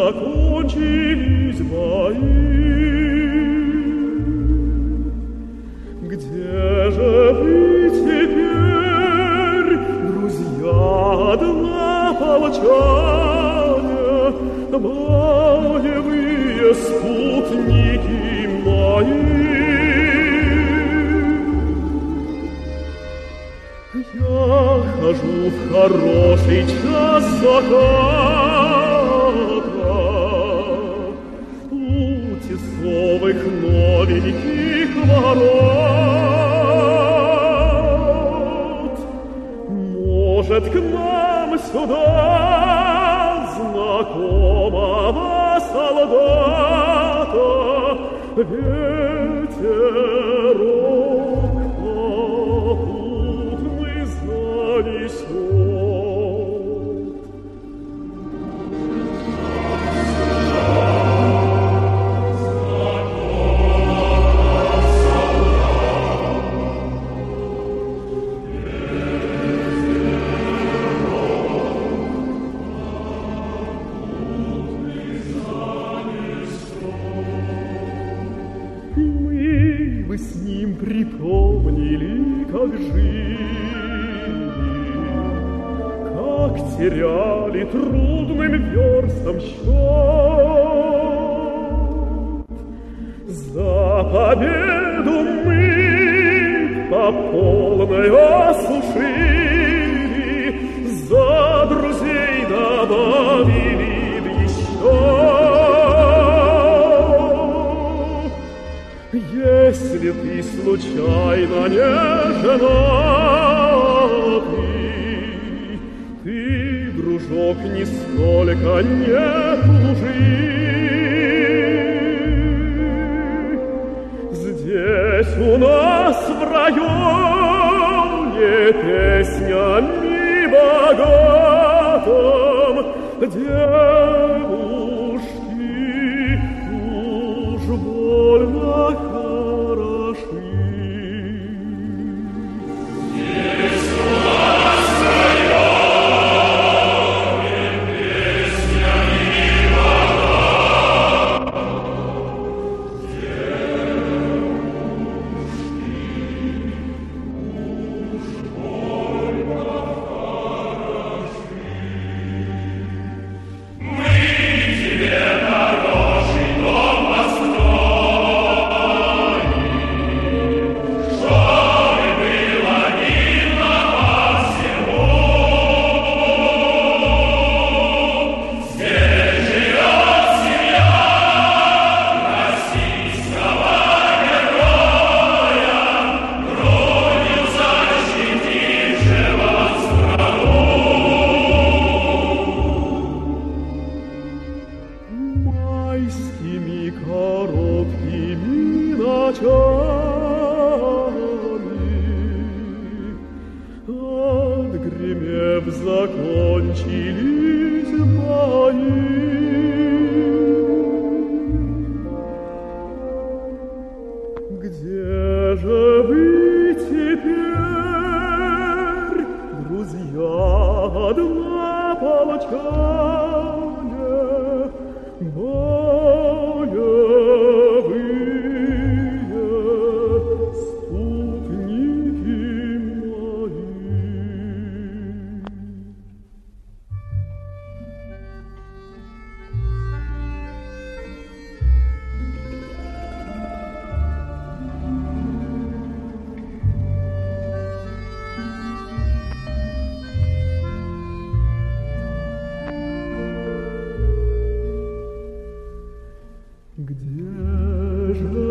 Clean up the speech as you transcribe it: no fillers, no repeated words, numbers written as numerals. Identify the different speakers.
Speaker 1: закончились бои. Где же вы теперь, друзья однополчане, боевые спутники мои? Я хожу в хороший час заката у тесовых новеньких ворот. Может, к нам сюда знакомого солдата ветерок попутный занесет. Мы с ним припомнили, как жили, как теряли трудным верстам счет. За победу мы по полной осушили, за друзей добавили еще. Если ты случайно не женатый, ты, дружок, нисколько не тужи. Здесь у нас в районе песнями богатым девушки уж больно хороши. Здесь у нас в районе песнями богатым майскими короткими ночами, отгремев, закончились бои. Где же вы теперь, друзья однополчане, боевые спутники мои? Где же